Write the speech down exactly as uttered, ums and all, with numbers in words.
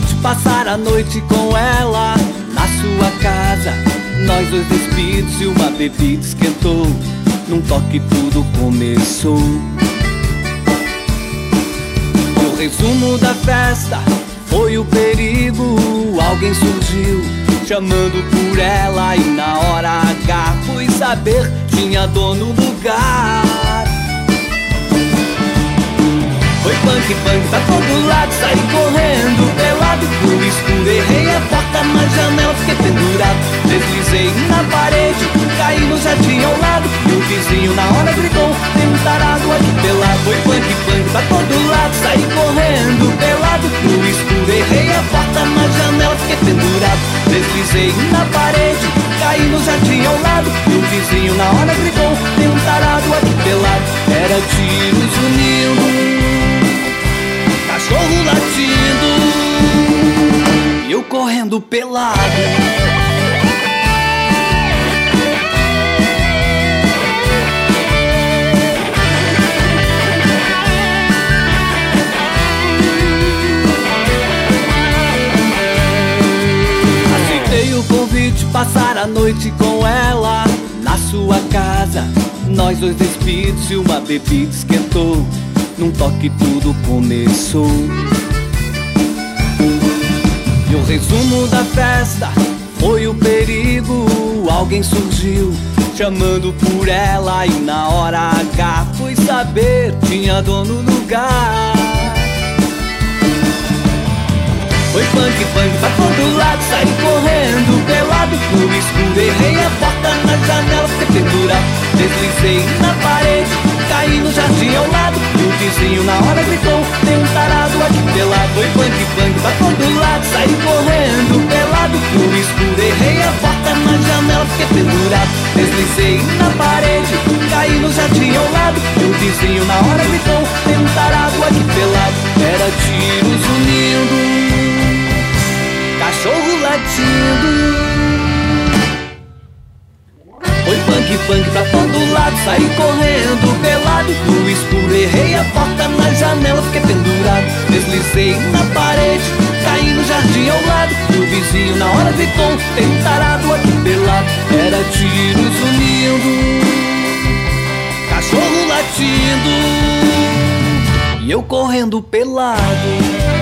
convite, passar a noite com ela na sua casa. Nós dois despidos e uma bebida esquentou. Num toque tudo começou. O resumo da festa foi o perigo. Alguém surgiu chamando por ela, e na hora H fui saber, tinha dono no lugar. Foi punk, punk pra todo lado, saí correndo pelado no escuro, errei a porta na janela, fiquei pendurado. Deslizei na parede, caí no jardim ao lado, e o vizinho na hora gritou, tem um tarado aqui pelado. Foi punk, punk pra todo lado, saí correndo pelado no escuro, errei a porta na janela, fiquei pendurado. Deslizei na parede, caí no jardim ao lado, e o vizinho na hora gritou, tem um tarado aqui pelado. Era tiros unindo, cachorro latindo e eu correndo pelado. Aceitei o convite, passar a noite com ela na sua casa. Nós dois despidos e uma bebida esquentou. Num toque tudo começou. E o resumo da festa foi o perigo. Alguém surgiu chamando por ela, e na hora H fui saber, tinha dono no lugar. Foi punk, punk pra todo lado, saí correndo pelado no escuro, errei a porta na janela, fiquei pendurado. Deslizei na parede, caí no jardim ao lado, e o vizinho na hora gritou, tem um tarado aqui pelado. Foi punk, punk pra todo lado, saí correndo pelado no escuro, errei a porta na janela, fiquei pendurado. Deslizei na parede, caí no jardim ao lado, e o vizinho na hora gritou, tem um tarado aqui pelado. Era tiros unindo, cachorro latindo. Foi punk, punk pra todo lado, saí correndo pelado no escuro, errei a porta na janela, fiquei pendurado. Deslizei na parede, caí no jardim ao lado, e o vizinho na hora gritou, tem um tarado aqui pelado. Era tiros unindo, cachorro latindo e eu correndo pelado.